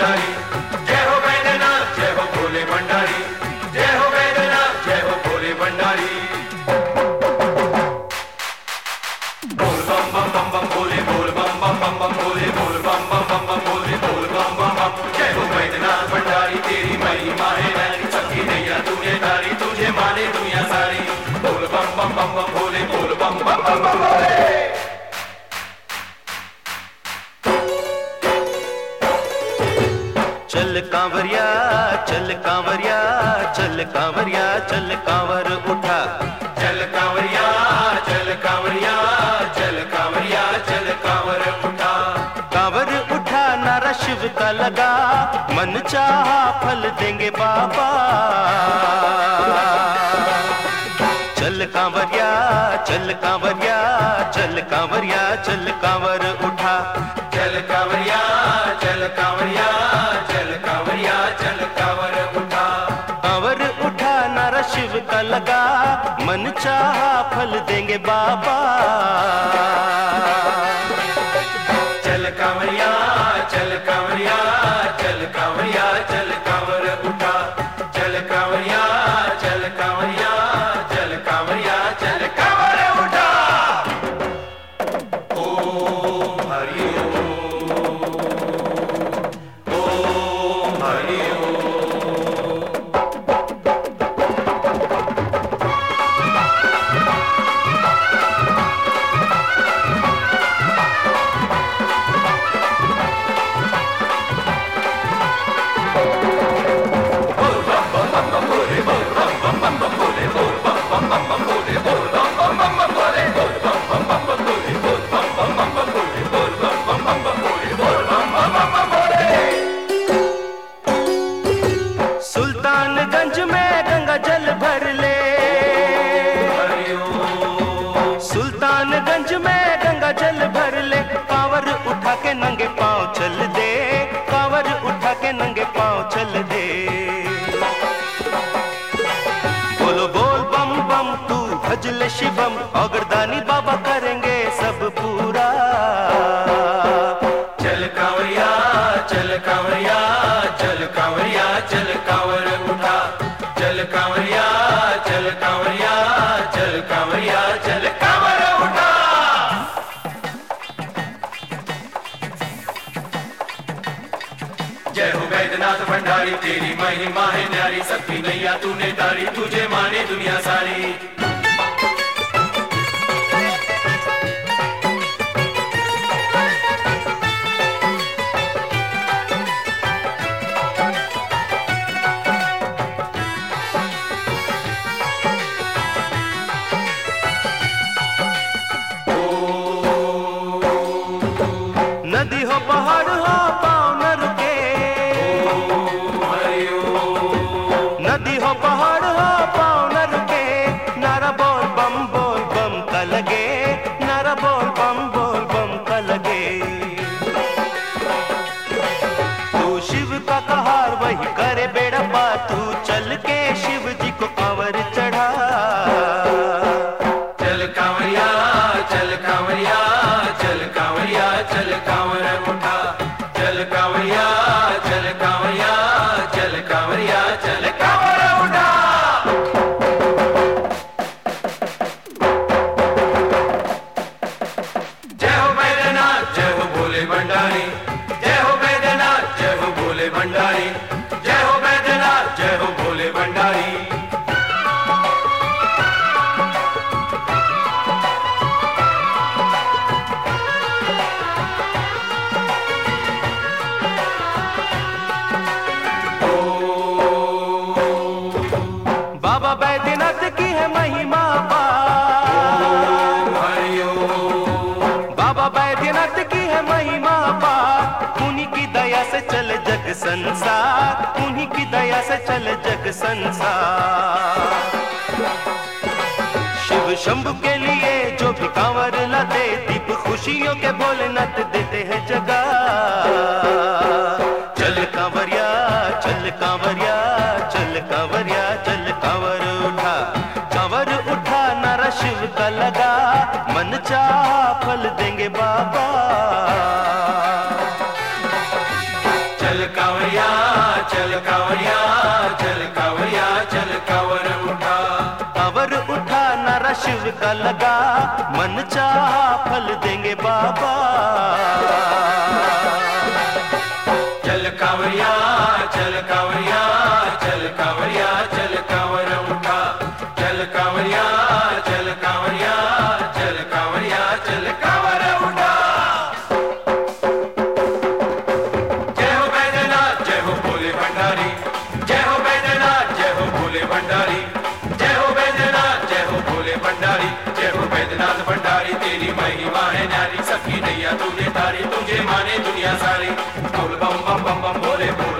भंडारी, जय हो वैद्यनाथ जय हो भोले भंडारी, जय हो वैद्यनाथ जय हो भोले भंडारी। बोल बम बम बम बम भोले, बोल बम बम बम बम भोले, बोल बम बम बम बम भोले, बोल बम बम बम। जय हो वैद्यनाथ भंडारी, तेरी महिमा है न्यारी, सबकी नैया तूने तारी, तुझे माने दुनिया सारी। बोल बम बम बम बम भोले, बोल बम बम बम बम भोले। चल कांवरिया चल कांवरिया चल कांवरिया चल कांवर उठा, चल कांवरिया चल कांवरिया चल कांवरिया चल कांवर उठा। कांवर उठा नारा शिव का लगा, मन चाहा फल देंगे बाबा। चल कांवरिया चल कांवरिया चल कांवरिया चल कांवर उठा, चल कांवरिया चल कांवरिया चल कांवरिया चल कांवर उठा। कांवर उठा नारा शिव का लगा, मन चाहा फल देंगे बाबा। चल कांवरिया चल कांवरिया चल कांवरिया चल कांवर उठा, चल कांवरिया चल कांवरिया चल कांवरिया चल कांवर उठा। ओम हरि ओम, ओम हरि ओम। सुल्तानगंज में गंगा जल भर ले, सुल्तानगंज में गंगा जल भर ले। कांवर उठा के नंगे पांव चल दे, कांवर उठा के नंगे पांव चल दे। बोलो बोल बम बम तू भजले शिवम, औगरदानी बाबा करेंगे सब पूरा। चल कांवरिया चल कांवरिया चल कांवरिया चल कांवर उठा, चल कांवरिया चल कांवरिया चल कांवरिया चल कांवर उठा। जय हो वैद्यनाथ भंडारी, तेरी महिमा है न्यारी, सबकी नैया तूने तारी, तुझे माने दुनिया सारी। नदी हो पहाड़ हो पाँव न रुके, नदी हो पहाड़ हो पाँव न रुके। नारा बोल बम का लगे, नारा बोल बम का लगे। तू शिव का कहार वही करे बेड़ा पार, तू चल के शिव जी को कांवर चढ़ा। चल कांवरिया चल कांवरिया चल कांवरिया चल कांवर उठा, चल कांवरिया चल कांवरिया चल कांवरिया चल कांवर उठा। जय हो वैद्यनाथ जय हो भोले भंडारी, जय हो वैद्यनाथ जय हो भोले भंडारी, जय हो वैद्यनाथ जय हो भोले भंडारी। बाबा बैद्यनाथ की है महिमा पार, बाबा बैद्यनाथ की है महिमा पार। उन्हीं की दया से चले जग संसार, उन्हीं की दया से चले जग संसार। शिव शंभु के लिए जो भी कांवर लाते, दीप खुशियों के भोलेनाथ देते हैं जगह। चल कांवरिया चल कांवरिया चल कांवरिया चल कांवर उठा, कांवर उठा नारा शिव का लगा, मन चाहा फल देंगे बाबा। चल कांवरिया का लगा, मन चाहा फल देंगे बाबा। चल कांवरिया चल कांवरिया चल कांवरिया चल कांवर उठा, चल कांवरिया चल कांवरिया चल कांवरिया चल कांवर उठा। जय हो बैद्यनाथ जय हो भोले भंडारी, जय हो बैद्यनाथ जय हो भोले भंडारी, जय हो बैद्यनाथ जय हो भोले भंडारी, जय हो बैद्यनाथ भंडारी तेरी महिमा है न्यारी, सबकी नैया तूने तारी, तुझे माने दुनिया सारी। बोल बम बम बम बम भोले बोल